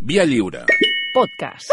Via Lliure. Podcast.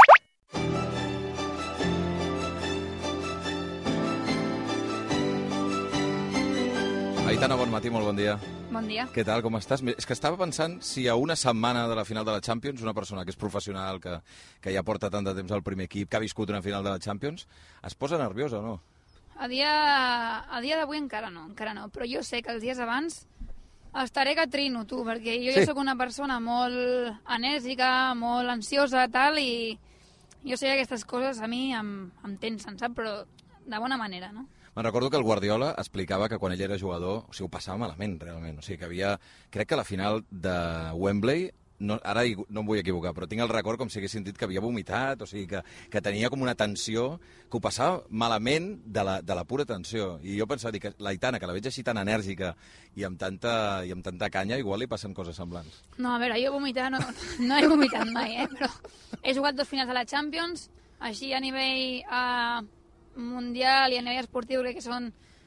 Aitana, bon matí, molt bon dia. Bon dia. Què tal, com estàs? És que estava pensant si a una setmana de la final de la Champions una persona que és professional, que ja porta tant de temps al primer equip, que ha viscut una final de la Champions, es posa nerviosa o no? A dia d'avui encara no, però jo sé que els dies abans estaré que trino, tu, perquè jo ja sóc una persona molt enèrgica, molt ansiosa, tal, i jo sé que aquestes coses a mi em tensen, saps? Però de bona manera, no? Me'n recordo que el Guardiola explicava que quan ell era jugador, o sigui, ho passava malament, realment. O sigui, que havia... Crec que a la final de Wembley, ara no em vull equivocar, però tinc el record com si hagués sentit que havia vomitat, o sigui, que tenia com una tensió, que ho passava malament de la pura tensió. I jo pensava, dic, l'Aitana, que la veig així tan enèrgica i amb tanta canya, igual li passen coses semblants. No, a veure, jo vomitar no he vomitat mai, però he jugat 2 finals de la Champions, així a nivell mundial i a nivell esportiu crec que són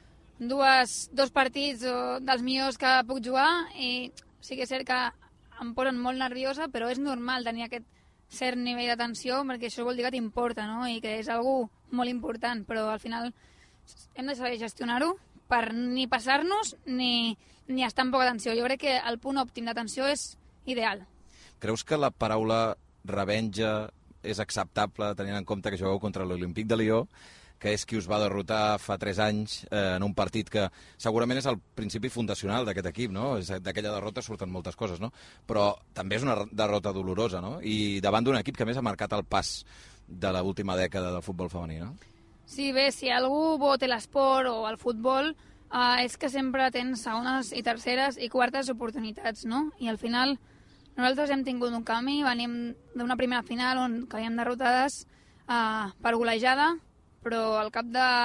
dos partits dels millors que puc jugar, i sí que és cert que em posen molt nerviosa, però és normal tenir aquest cert nivell de tensió, perquè això vol dir que t'importa, no? I que és algo molt important, però al final hem de saber gestionar-ho per ni passar-nos ni estar amb poca tensió. Jo crec que el punt òptim de tensió és ideal. Creus que la paraula revenja és acceptable tenint en compte que jugueu contra l'Olímpic de Lió, que és qui us va derrotar fa 3 anys en un partit que segurament és el principi fundacional d'aquest equip, no? D'aquella derrota surten moltes coses, no? Però també és una derrota dolorosa, no? I davant d'un equip que més ha marcat el pas de l'última dècada del futbol femení, no? Sí, bé, si algú bo té l'esport o el futbol, és que sempre tens segones i terceres i quartes oportunitats, no? I al final nosaltres hem tingut un camí, venim d'una primera final on caiem derrotades per golejada, però al cap de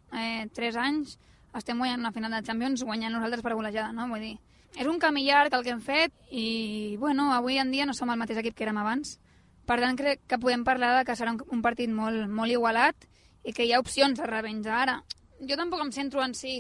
3 anys estem guanyant una final de Champions, guanyant nosaltres per golejada, no? Vull dir, és un camí llarg el que hem fet i, bueno, avui en dia no som el mateix equip que érem abans. Per tant, crec que podem parlar de que serà un partit molt, molt igualat i que hi ha opcions de revenja. Ara, jo tampoc em centro en si,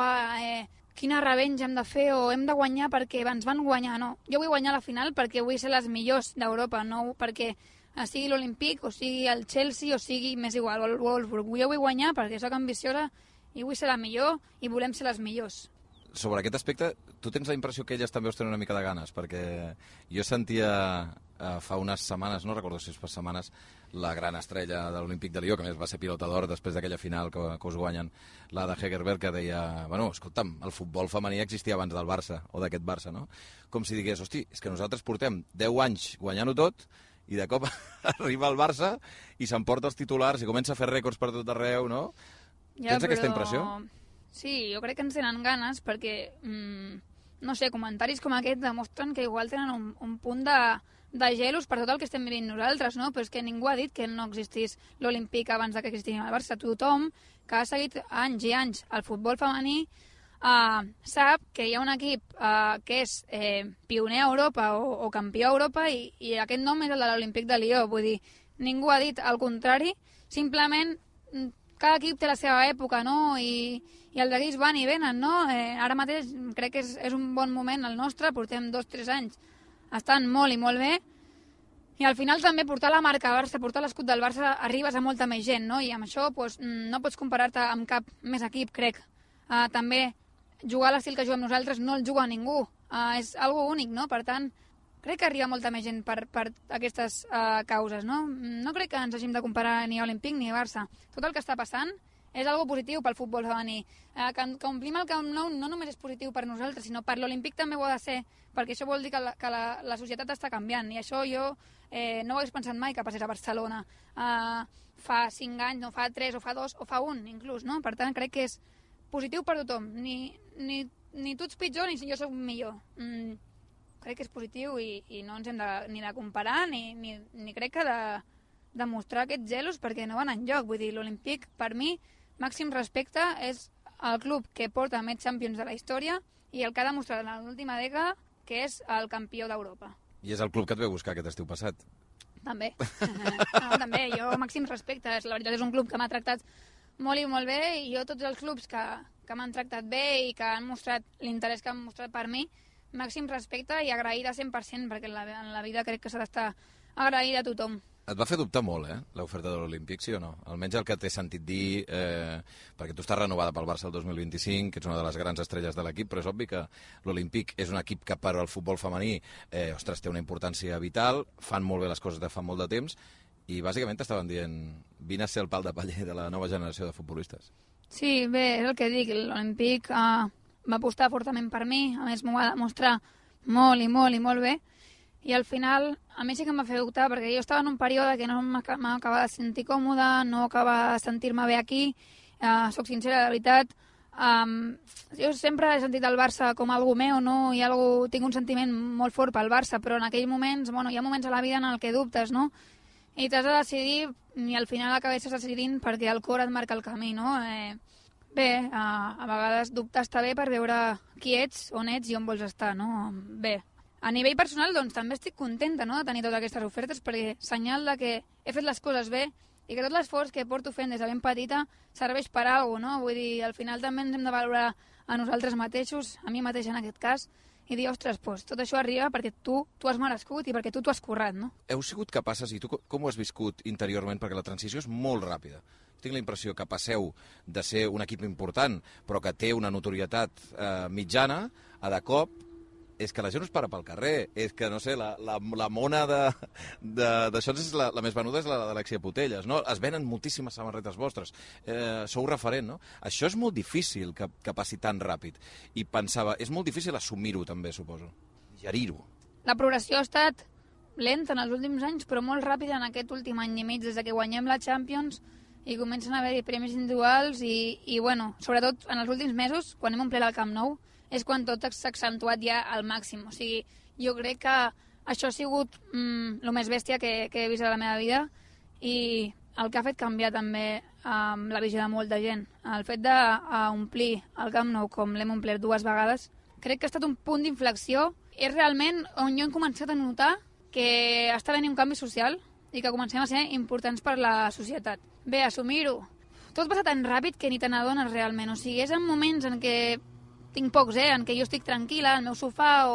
quina revenja hem de fer o hem de guanyar perquè ens van guanyar, no. Jo vull guanyar la final perquè vull ser les millors d'Europa, no perquè sigui l'Olímpic, o sigui el Chelsea, o sigui més igual, el Wolfsburg. Jo vull guanyar perquè sóc ambiciosa i vull ser la millor i volem ser les millors. Sobre aquest aspecte, tu tens la impressió que elles també us tenen una mica de ganes, perquè jo sentia fa unes setmanes, no recordo si és per setmanes, la gran estrella de l'Olímpic de Lió, que a més va ser pilota d'or després d'aquella final que us guanyen, la de Hegerberg, que deia, bueno, escolta'm, el futbol femení existia abans del Barça, o d'aquest Barça, no? Com si digués, hosti, és que nosaltres portem 10 anys guanyant-ho tot, i de cop arriba el Barça i s'emporta els titulars i comença a fer rècords per tot arreu, no? Ja, tens aquesta impressió? Sí, jo crec que ens tenen ganes perquè, no sé, comentaris com aquest demostren que igual tenen un punt de gelos per tot el que estem vivint nosaltres, no? Però és que ningú ha dit que no existís l'Olímpic abans que existís el Barça. Tothom que ha seguit anys i anys el futbol femení sap que hi ha un equip que és pioner a Europa o campió a Europa i aquest nom és el de l'Olímpic de Lió. Vull dir, ningú ha dit el contrari, simplement cada equip té la seva època, no? I els equips van i venen, no? Ara mateix crec que és un bon moment el nostre, portem 2-3 anys estan molt i molt bé, i al final també portar la marca Barça, portar l'escut del Barça, arribes a molta més gent, no? I amb això doncs, no pots comparar-te amb cap més equip, crec. També jugar a l'estil que juguem nosaltres no el juga ningú, és algo únic, no? Per tant, crec que arriba molta més gent per aquestes causes, no? No crec que ens hàgim de comparar ni a Olímpic ni a Barça. Tot el que està passant és algo positiu pel futbol femení. Que omplim el Camp Nou no només és positiu per nosaltres, sinó per l'Olímpic també ho ha de ser, perquè això vol dir que la societat està canviant, i això jo no ho hagués pensat mai que passés a Barcelona fa 5 anys, no fa 3 o fa 2 o fa 1 inclús, no? Per tant, crec que és positiu per tothom, ni tu ets pitjor ni jo soc millor. Crec que és positiu i no ens hem ni de comparar ni crec que de mostrar aquests gelos perquè no van enlloc. Vull dir, l'Olímpic, per mi, màxim respecte, és el club que porta més Champions de la història i el que ha demostrat en l'última dècada que és el campió d'Europa. I és el club que et ve buscar aquest estiu passat. També. No, també, jo màxim respecte. La veritat és un club que m'ha tractat molt i molt bé, i jo tots els clubs que m'han tractat bé i que han mostrat l'interès que han mostrat per mi, màxim respecte i agraïda 100%, perquè en la vida crec que s'ha d'estar agrair a tothom. Et va fer dubtar molt, l'oferta de l'Olímpic, sí o no? Almenys el que t'he sentit dir, perquè tu estàs renovada pel Barça el 2025, que ets una de les grans estrelles de l'equip, però és obvi que l'Olímpic és un equip que per al futbol femení té una importància vital, fan molt bé les coses de fa molt de temps, i bàsicament t'estaven dient vine a ser el pal de paller de la nova generació de futbolistes. Sí, bé, és el que dic, l'Olímpic va apostar fortament per mi, a més m'ho va demostrar molt i molt i molt bé, i al final a mi sí que em va fer dubtar, perquè jo estava en un període que no m'acabava de sentir còmoda, no acabava de sentir-me bé aquí, soc sincera, de veritat. Jo sempre he sentit el Barça com algú meu, no? Tinc un sentiment molt fort pel Barça, però en aquells moments, hi ha moments a la vida en el que dubtes, no? I t'has de decidir, i al final acabes decidint perquè el cor et marca el camí, no? Bé, a vegades dubtar està bé per veure qui ets, on ets i on vols estar, no? Bé, a nivell personal, doncs, també estic contenta, no?, de tenir totes aquestes ofertes, perquè senyal de que he fet les coses bé i que tot l'esforç que porto fent des de ben petita serveix per a alguna cosa, no? Vull dir, al final també ens hem de valorar a nosaltres mateixos, a mi mateixa en aquest cas, i dir, ostres, doncs, tot això arriba perquè tu has merescut i perquè tu t'ho has currat, no? Heu sigut capaces, i tu com ho has viscut interiorment, perquè la transició és molt ràpida. Tinc la impressió que passeu de ser un equip important, però que té una notorietat mitjana, a de cop és que la gent us para pel carrer, és que, no sé, la mona d'això és la més venuda és la d'Alexia Putellas, no? Es venen moltíssimes samarretes vostres, sou referent, no? Això és molt difícil que passi tan ràpid, i pensava, és molt difícil assumir-ho també, suposo, digerir-ho. La progressió ha estat lenta en els últims anys, però molt ràpida en aquest últim any i mig, des que guanyem la Champions i comencen a haver-hi premis individuals i bueno, sobretot en els últims mesos, quan hem omplert el Camp Nou, és quan tot s'ha accentuat ja al màxim. O sigui, jo crec que això ha sigut el més bèstia que he vist a la meva vida i el que ha fet canviar també la visió de molta gent. El fet d'omplir el Camp Nou com l'hem omplert 2 vegades, crec que ha estat un punt d'inflexió. És realment on jo he començat a notar que està venint un canvi social i que comencem a ser importants per la societat. Bé, assumir-ho. Tot passa tan ràpid que ni te n'adones realment. O sigui, és en moments en què tinc pocs, en què jo estic tranquil·la al meu sofà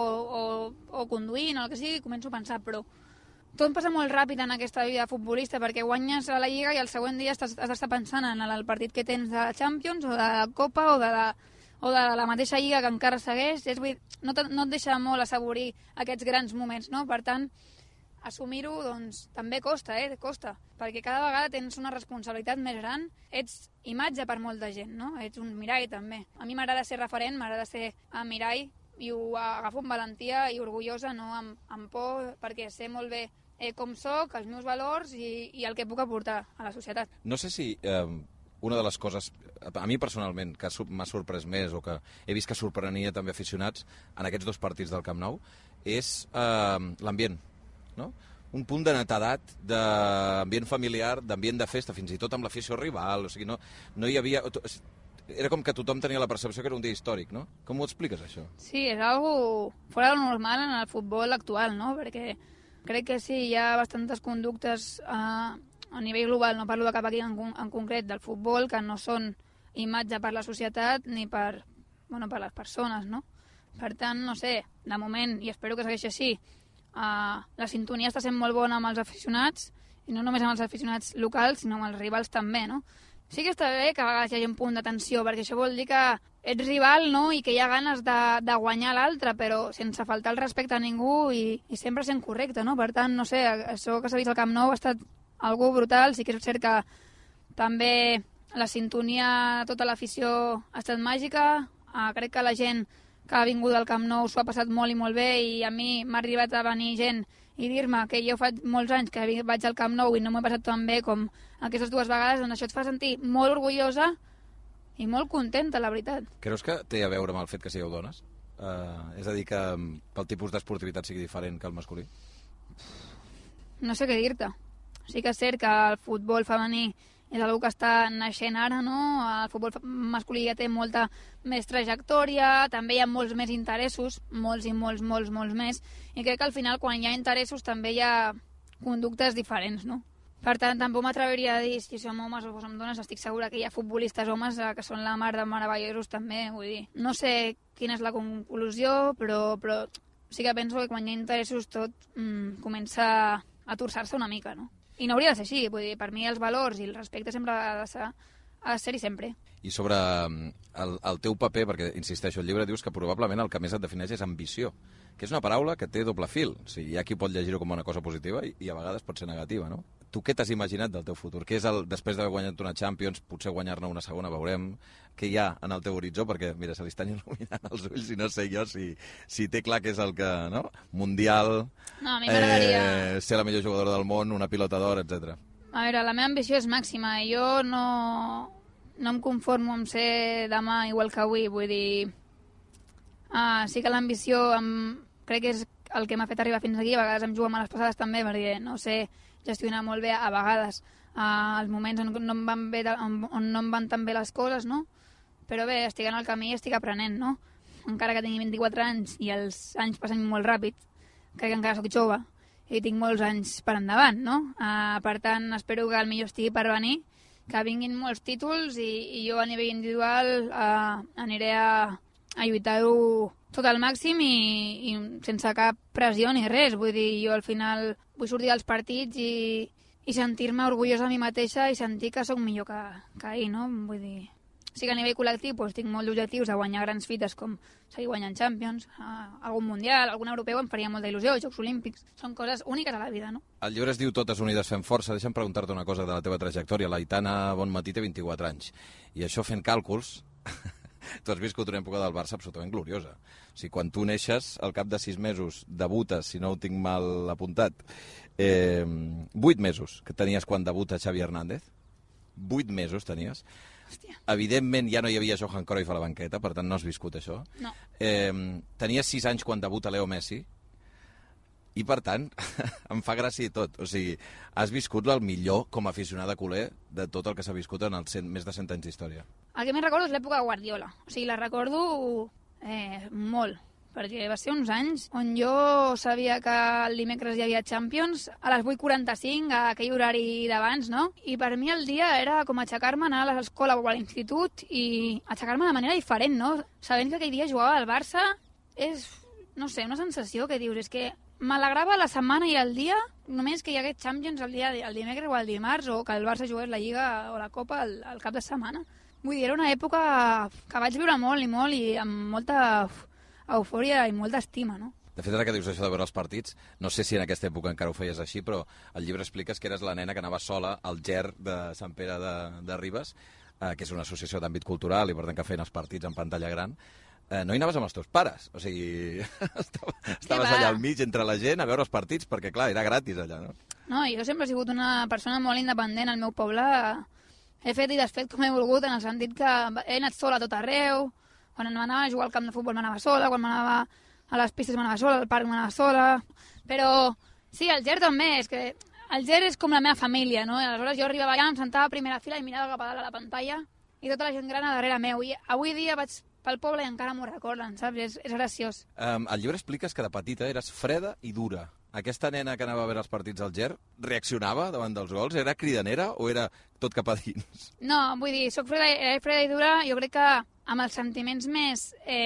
o conduint o el que sigui, començo a pensar, però tot passa molt ràpid en aquesta vida futbolista perquè guanyes a la Lliga i el següent dia has d'estar pensant en el partit que tens de Champions o de la Copa o de la mateixa Lliga que encara segueix. No et deixa molt assaborir aquests grans moments, no? Per tant, assumir-ho doncs, també costa, costa, perquè cada vegada tens una responsabilitat més gran, ets imatge per molta gent, no? Ets un mirall també. A mi m'agrada ser referent, m'agrada ser mirall i ho agafo amb valentia i orgullosa, no amb por, perquè sé molt bé com sóc, els meus valors i el que puc aportar a la societat. No sé si una de les coses, a mi personalment, que m'ha sorprès més o que he vist que sorprenia també aficionats en aquests 2 partits del Camp Nou, és l'ambient, no? Un punt de netedat, d'ambient familiar, d'ambient de festa, fins i tot amb l'afició rival, o sigui, no hi havia... Era com que tothom tenia la percepció que era un dia històric, no? Com ho expliques, això? Sí, és algo fora de lo normal en el futbol actual, no? Perquè crec que sí, hi ha bastantes conductes a nivell global, no parlo de cap aquí en concret, del futbol, que no són imatge per la societat ni per les persones, no? Per tant, no sé, de moment, i espero que segueixi així, la sintonia està sent molt bona amb els aficionats, i no només amb els aficionats locals, sinó amb els rivals també, no? Sí que està bé que a vegades hi hagi un punt de tensió, perquè això vol dir que ets rival, no?, i que hi ha ganes de guanyar l'altre, però sense faltar el respecte a ningú i sempre sent correcte, no? Per tant, no sé, això que s'ha vist al Camp Nou ha estat algo brutal. Sí que és cert que també la sintonia, tota l'afició ha estat màgica. Crec que la gent que ha vingut al Camp Nou s'ho ha passat molt i molt bé, i a mi m'ha arribat a venir gent i dir-me que jo fa molts anys que vaig al Camp Nou i no m'ho he passat tan bé com aquestes 2 vegades, doncs això et fa sentir molt orgullosa i molt contenta, la veritat. Creus que té a veure amb el fet que sigueu dones? És a dir, que pel tipus d'esportivitat sigui diferent que el masculí? No sé què dir-te. Sí que és cert que el futbol femení és una que està naixent ara, no? El futbol masculí ja té molta més trajectòria, també hi ha molts més interessos, molts més, i crec que al final quan hi ha interessos també hi ha conductes diferents, no? Per tant, tampoc m'atreviria a dir si som homes o som dones. Estic segura que hi ha futbolistes homes que són la mar de meravellosos també, vull dir. No sé quina és la conclusió, però sí que penso que quan hi ha interessos tot comença a torçar-se una mica, no? I no hauria de ser així, vull dir, per mi els valors i el respecte sempre ha de ser-hi sempre. I sobre el teu paper, perquè, insisteixo, el llibre dius que probablement el que més et defineix és ambició, que és una paraula que té doble fil. O sigui, hi ha qui pot llegir-ho com una cosa positiva i a vegades pot ser negativa, no? Tu què t'has imaginat del teu futur? Què és després d'haver guanyat una Champions, potser guanyar-ne una segona, veurem què hi ha en el teu horitzó? Perquè, mira, se li estan il·luminant els ulls i no sé jo si té clar què és el que, no? Mundial, No, a mi m'agradaria... ser la millor jugadora del món, una pilota d'or, etc. A veure, la meva ambició és màxima. Jo no em conformo amb ser demà igual que avui, vull dir... sí que l'ambició crec que és el que m'ha fet arribar fins aquí. A vegades em jugo a males passades també, perquè no sé gestionar molt bé a vegades els moments on no em van tan bé les coses, no? Però bé, estic en el camí i estic aprenent, no? Encara que tingui 24 anys i els anys passen molt ràpid, crec que encara sóc jove i tinc molts anys per endavant, no? Per tant, espero que el millor estigui per venir, que vinguin molts títols i jo a nivell individual aniré a lluitar-ho tot al màxim i sense cap pressió ni res. Vull dir, jo al final vull sortir dels partits i sentir-me orgullosa de mi mateixa i sentir que sóc millor que ahir, no? Vull dir... Sí que a nivell col·lectiu doncs, tinc molts objectius de guanyar grans fites com seguir guanyant Champions, algun Mundial, algun europeu em faria molta il·lusió, Jocs Olímpics. Són coses úniques a la vida, no? El llibre es diu Totes unides fem força. Deixa'm preguntar-te una cosa de la teva trajectòria. L'Aitana Bonmatí té 24 anys. I això fent càlculs... Tu has viscut una època del Barça absolutament gloriosa. O sigui, quan tu neixes, al cap de 6 mesos debutes, si no ho tinc mal apuntat, 8 mesos que tenies quan debuta Xavi Hernández. 8 mesos tenies. Hòstia. Evidentment ja no hi havia Johan Cruyff a la banqueta, per tant no has viscut això. No. Tenies 6 anys quan debuta Leo Messi i, per tant, em fa gràcia i tot. O sigui, has viscut el millor com a aficionada culer de tot el que s'ha viscut en els més de 100 anys d'història. El que més recordo és l'època de Guardiola. O sigui, la recordo molt, perquè va ser uns anys on jo sabia que el dimecres hi havia Champions a les 8:45, a aquell horari d'abans, no? I per mi el dia era com aixecar-me, anar a l'escola o a l'institut i aixecar-me de manera diferent, no? Sabent que aquell dia jugava al Barça és, no sé, una sensació que dius, és que m'alegrava la setmana i el dia només que hi hagués Champions el dimecres o el dimarts, o que el Barça jugués la Lliga o la Copa el cap de setmana. Vull dir, era una època que vaig viure molt i amb molta eufòria i molta estima, no? De fet, ara que dius això de veure els partits, no sé si en aquesta època encara ho feies així, però al llibre expliques que eres la nena que anava sola al GER de Sant Pere de Ribes, que és una associació d'àmbit cultural i per tant que feien els partits en pantalla gran. No hi anaves amb els teus pares, o sigui, estaves allà al mig entre la gent a veure els partits, perquè clar, era gratis allà, no? No, jo sempre he sigut una persona molt independent. Al meu poble he fet i desfet com he volgut, en el sentit que he anat sola a tot arreu. Quan m'anava a jugar al camp de futbol m'anava sola, quan m'anava a les pistes m'anava sola, al parc m'anava sola. Però sí, el GER també, és que el GER és com la meva família, no? I aleshores jo arribava allà, em sentava a primera fila i mirava cap a dalt a la pantalla i tota la gent gran a darrere meu. I avui dia vaig pel poble i encara m'ho recorden, saps? És graciós. Al llibre expliques que de petita eres freda i dura. Aquesta nena que anava a veure els partits al GER reaccionava davant dels gols? Era cridanera o era tot cap a dins? No, vull dir, soc freda i dura, jo crec que amb els sentiments més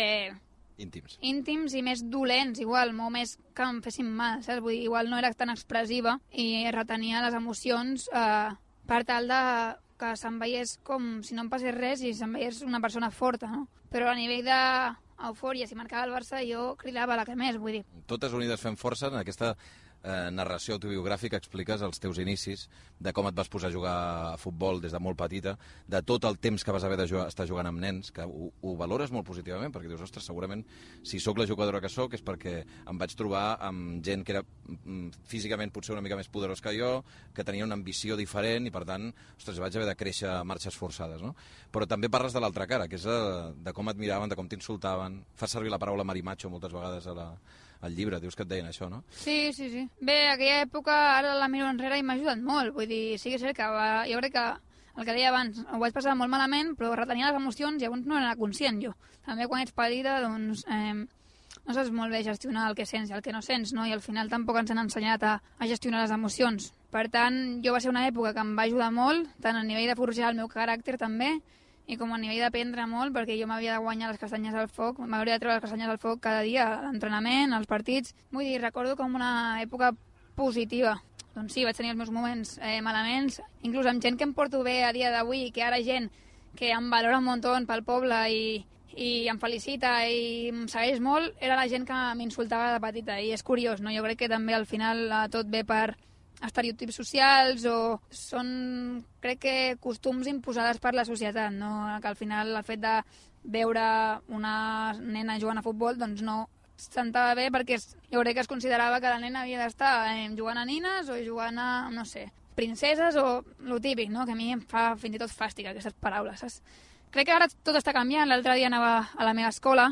íntims i més dolents, igual, molt més que em fessin mal, saps? Vull dir, igual no era tan expressiva i retenia les emocions per tal de que se'm veiés com si no em passés res i se'm veiés una persona forta, no? Però a nivell d'eufòria, si marcava el Barça, jo cridava la que més, vull dir. Totes unides fem força. En aquesta narració autobiogràfica expliques els teus inicis, de com et vas posar a jugar a futbol des de molt petita, de tot el temps que vas haver de estar jugant amb nens, que ho valores molt positivament, perquè dius, ostres, segurament si sóc la jugadora que sóc és perquè em vaig trobar amb gent que era físicament potser una mica més poderós que jo, que tenia una ambició diferent i, per tant, ostres, vaig haver de créixer a marxes forçades, no? Però també parles de l'altra cara, que és de com et miraven, de com t'insultaven. Fas servir la paraula marimacho moltes vegades al llibre, dius que et deien això, no? Sí. Bé, aquella època, ara la miro enrere i m'ha ajudat molt. Vull dir, sí que és cert que jo crec que el que deia abans, ho vaig passar molt malament, però retenia les emocions i llavors no era conscient jo. També quan ets petita, doncs, no saps molt bé gestionar el que sents i el que no sents, no? I al final tampoc ens han ensenyat a gestionar les emocions. Per tant, jo va ser una època que em va ajudar molt, tant a nivell de forjar el meu caràcter també, i com a nivell d'aprendre molt, perquè jo m'havia de guanyar les castanyes al foc, m'hauria de treure les castanyes al foc cada dia, a l'entrenament, als partits. Vull dir, recordo com una època positiva. doncs sí, vaig tenir els meus moments malaments, inclús amb gent que em porto bé a dia d'avui, que ara gent que em valora un muntó pel poble i em felicita i em segueix molt, era la gent que m'insultava de petita, i és curiós, no? Jo crec que també al final tot ve per estereotips socials o són, crec que, costums imposades per la societat, no? Que al final el fet de veure una nena jugant a futbol doncs no sentava bé, perquè jo crec que es considerava que la nena havia d'estar jugant a nines o jugant a, no sé, princeses o lo típic, no? Que a mi em fa fins i tot fàstic aquestes paraules, saps? Crec que ara tot està canviant. L'altre dia anava a la meva escola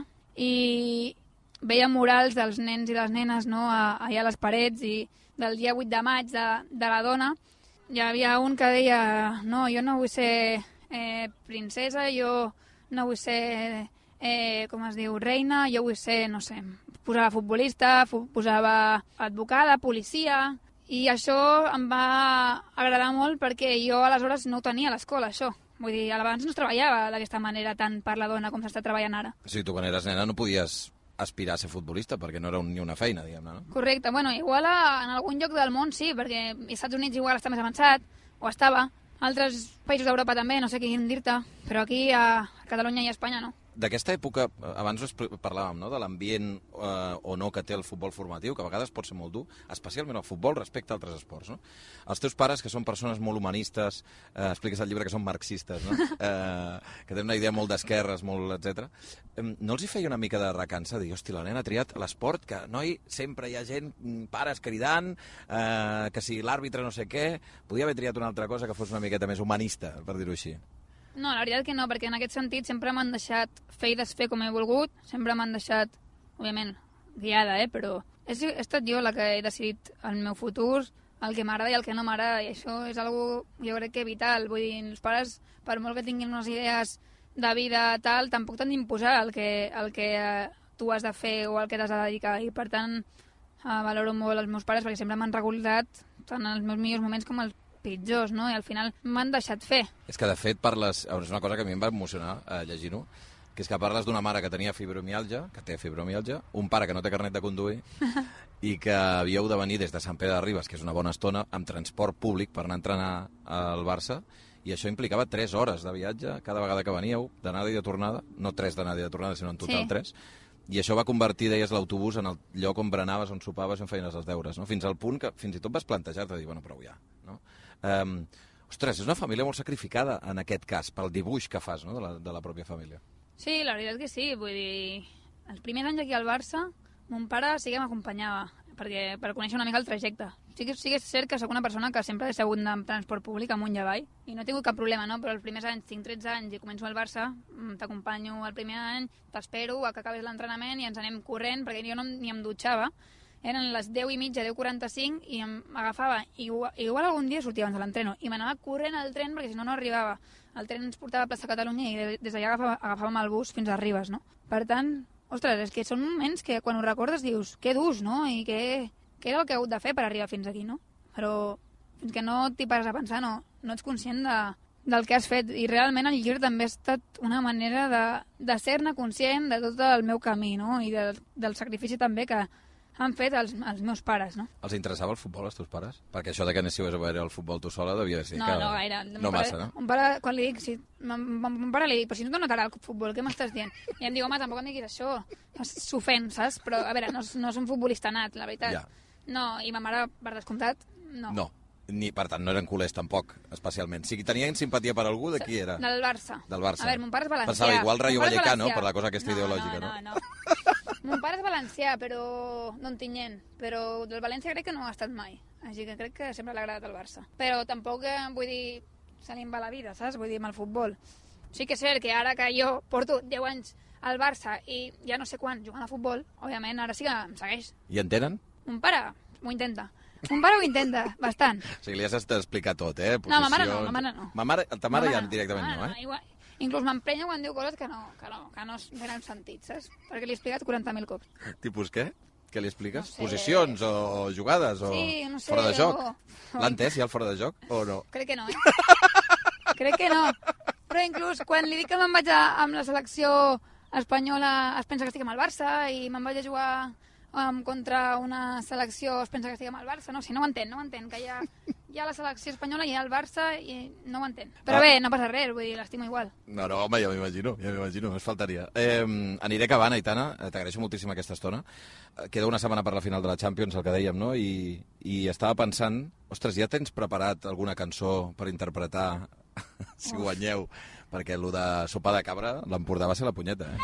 i veia murals dels nens i les nenes, no? Allà a les parets, i del dia 8 de maig de la dona hi havia un que deia no, jo no vull ser princesa, jo no vull ser com es diu, reina, jo vull ser, no sé, posava futbolista, posava advocada, policia, i això em va agradar molt perquè jo aleshores no ho tenia a l'escola, això. Vull dir, abans no es treballava d'aquesta manera tant per la dona com s'està treballant ara. O sigui, tu quan eres nena no podies aspirar a ser futbolista perquè no era ni una feina, diguem-ne, no? Correcte, bueno, igual en algun lloc del món sí, perquè als Estats Units igual està més avançat, o estava, altres països d'Europa també, no sé què dir-te, però aquí a Catalunya i a Espanya no. D'aquesta època, abans parlàvem, no?, de l'ambient o no que té el futbol formatiu, que a vegades pot ser molt dur, especialment el futbol respecte a altres esports, no? Els teus pares, que són persones molt humanistes, expliques al llibre que són marxistes, no? Que tenen una idea molt d'esquerres, molt etc. No els hi feia una mica de recança, dir, hosti, la nena ha triat l'esport, que, noi, sempre hi ha gent, pares cridant, que si l'àrbitre no sé què, podia haver triat una altra cosa que fos una miqueta més humanista, per dir-ho així. No, la veritat que no, perquè en aquest sentit sempre m'han deixat fer i desfer com he volgut, sempre m'han deixat, òbviament, guiada, però he estat jo la que he decidit el meu futur, el que m'agrada i el que no m'agrada, i això és algo, jo crec que vital. Vull dir, els pares, per molt que tinguin unes idees de vida tal, tampoc t'han d'imposar el que tu has de fer o el que t'has de dedicar, i per tant valoro molt els meus pares perquè sempre m'han recolzat tant els meus millors moments com els pitjors, no? I al final m'han deixat fer. És que, de fet, parles... És una cosa que a mi em va emocionar llegint-ho, que és que parles d'una mare que tenia fibromiàlgia, que té fibromiàlgia, un pare que no té carnet de conduir i que havíeu de venir des de Sant Pere de Ribes, que és una bona estona, amb transport públic per anar a entrenar al Barça, i això implicava 3 hores de viatge cada vegada que veníeu, d'anada i de tornada, no 3 d'anada i de tornada, sinó en total 3, i això va convertir, deies, l'autobús en el lloc on berenaves, on sopaves i on feies els deures, no? Fins al punt que fins i tot vas plantejar-te dir, bueno, prou ja, no? Ostres, és una família molt sacrificada en aquest cas, pel dibuix que fas, no?, de la pròpia família. Sí, la veritat que sí, vull dir, els primers anys aquí al Barça, mon pare sí que m'acompanyava, per conèixer una mica el trajecte. Sí que és cert que soc una persona que sempre he segut en transport públic amunt i avall, i no he tingut cap problema, no? Però els primers anys, tinc 13 anys i començo al Barça, t'acompanyo el primer any, t'espero a que acabis l'entrenament i ens anem corrent, perquè jo ni em dutxava. Eren les 10:30, 10:45, i em agafava, igual algun dia sortia abans de l'entreno, i m'anava corrent al tren perquè si no, no arribava. El tren ens portava a plaça Catalunya i des d'allà agafàvem el bus fins a Ribes, no? Per tant, ostres, és que són moments que quan ho recordes dius, que durs, no? I què era el que he hagut de fer per arribar fins aquí, no? Però fins que no t'hi pares a pensar, no ets conscient del que has fet. I realment el llibre també ha estat una manera de ser-ne conscient de tot el meu camí, no? I del sacrifici també que han fet els meus pares, no? Els interessava el futbol, als teus pares? Perquè això de que anéssiu a veure el futbol tu sola devia ser no, que... No, gaire. No massa, no? Mon pare, quan li dic, mon pare li dic, però si no t'anotarà el futbol, què m'estàs dient? I em diu, home, tampoc em diguis això. S'ofèn, saps? Però, a veure, no és un futbolista nat, la veritat. Ja. No, i ma mare, per descomptat, no. No. Per tant, no eren culers tampoc, especialment. Si tenien simpatia per algú, de qui era? Del Barça. Del Barça. A veure, mon pare és valencià. Pensava igual Rayo Vallecano, per la cosa aquesta ideològica, no? No. Mon pare és valencià, però d'Ontinyent. Però del València crec que no ha estat mai. Així que crec que sempre l'ha agradat el Barça. Però tampoc, vull dir, se li en va la vida, saps? Vull dir, amb el futbol. Sí que és cert que ara que jo porto 10 anys al Barça i ja no sé quan jugant a futbol, òbviament, ara sí que em segueix. I entenen? Mon pare m'ho intenta. Mon pare ho intenta, bastant. O sigui, li has d'explicar tot, Posicions... No, ma mare no. Ta mare ja directament no, eh? Igual. Inclús m'emprenya quan diu coses que no tenen sentit, saps? Perquè li he explicat 40.000 cops. Tipus què? Què li expliques? No sé. Posicions o jugades o sí, no sé, fora de joc? L'ha entès ja el fora de joc o no? Crec que no, Crec que no. Però inclús quan li dic que me'n vaig amb la selecció espanyola es pensa que estic amb el Barça i me'n vaig a jugar contra una selecció es pensa que estiguem al Barça, no? O sigui, no ho entén, que hi ha la selecció espanyola i hi ha el Barça i no ho entén. Però bé, no passa res, vull dir, l'estimo igual. No, home, ja m'imagino, només faltaria. Aniré acabant, Aitana, t'agraeixo moltíssim aquesta estona. Queda una setmana per la final de la Champions, el que dèiem, no? I estava pensant, ostres, ja tens preparat alguna cançó per interpretar si guanyeu? Perquè el de sopar de cabra, l'Empordà va ser la punyeta,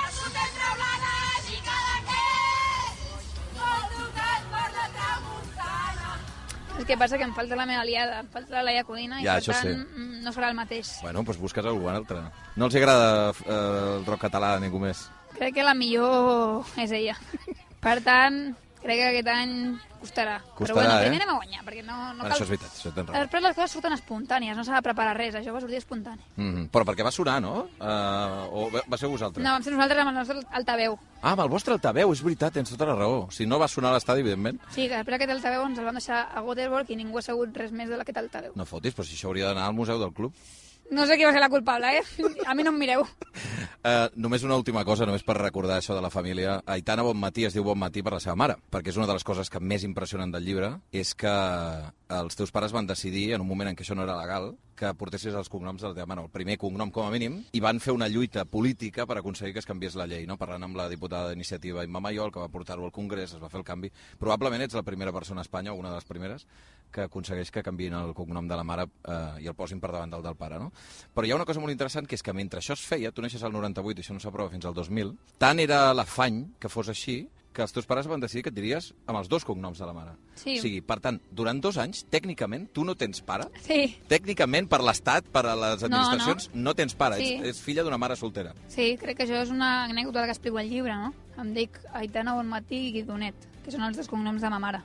És que passa que em falta la meva aliada, em falta la Laia Codina i per tant no serà el mateix. Bueno, doncs busques algú altre. No els agrada el rock català a ningú més? Crec que la millor és ella. Per tant, crec que aquest any costarà. Però bueno, primer anem a guanyar, perquè no cal... Això és veritat, això tens raó. Després les coses surten espontànies, no s'ha de preparar res, això va sortir espontani. Però perquè va sonar, no? O va ser vosaltres? No, vam ser nosaltres amb el nostre altaveu. Ah, amb el vostre altaveu, és veritat, tens tota la raó. Si no va sonar a l'estadi, evidentment. Sí, que després aquest altaveu ens el van deixar a Göteborg i ningú ha sabut res més d'aquest altaveu. No fotis, però si això hauria d'anar al museu del club. No sé qui va ser la culpable, A mi no em mireu. Només una última cosa, només per recordar això de la família. Aitana Bonmatí es diu Bonmatí per la seva mare, perquè és una de les coses que més impressionen del llibre, és que els teus pares van decidir, en un moment en què això no era legal, que portessis els cognoms de la teva mare, el primer cognom com a mínim, i van fer una lluita política per aconseguir que es canviés la llei, no? Parlant amb la diputada d'iniciativa Imma Mayol, que va portar-ho al Congrés, es va fer el canvi. Probablement ets la primera persona a Espanya, o una de les primeres, que aconsegueix que canviïn el cognom de la mare i el posin per davant del pare, no? Però hi ha una cosa molt interessant, que és que mentre això es feia, tu neixes al 98 i això no s'aprova fins al 2000, tant era l'afany que fos així, que els teus pares van decidir que et diries amb els dos cognoms de la mare. Sí. O sigui, per tant, durant 2 anys, tècnicament, tu no tens pare. Sí. Tècnicament, per l'Estat, per a les administracions, no tens pare. Sí. Ets filla d'una mare soltera. Sí, crec que això és una anècdota que explico al llibre, no? Em dic Aitana Bonmatí i Guidonet, que són els dos cognoms de ma mare.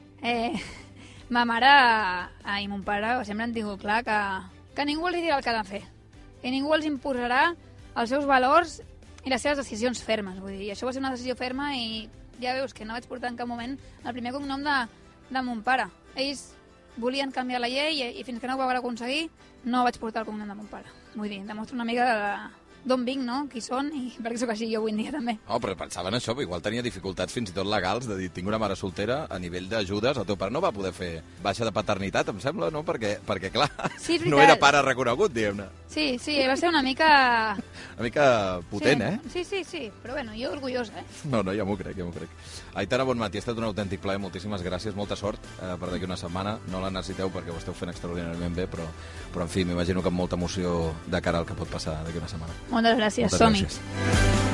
Ma mare i mon pare sempre han tingut clar que ningú els dirà el que ha de fer. I ningú els imposarà els seus valors i les seves decisions fermes. Vull dir, això va ser una decisió ferma i ja veus que no vaig portar en cap moment el primer cognom de mon pare. Ells volien canviar la llei i fins que no ho van aconseguir no vaig portar el cognom de mon pare. Vull dir, demostra una mica d'on vinc, no? Qui són i per què sóc així jo avui en dia també. Oh, però pensava en això, igual tenia dificultats fins i tot legals de dir, tinc una mare soltera, a nivell d'ajudes, el teu pare no va poder fer baixa de paternitat, em sembla, no? Perquè clar, sí, no era pare reconegut, diguem-ne. Sí, va ser una mica... Una mica potent, sí. Sí, però bueno, jo orgullosa, No, ja m'ho crec. Aitana Bonmatí, ha estat un autèntic plaer, moltíssimes gràcies, molta sort per d'aquí una setmana. No la necessiteu perquè ho esteu fent extraordinàriament bé, però en fi, m'imagino que amb molta emoció de cara al que pot passar d'aquí una setmana. Moltes gràcies, som-hi.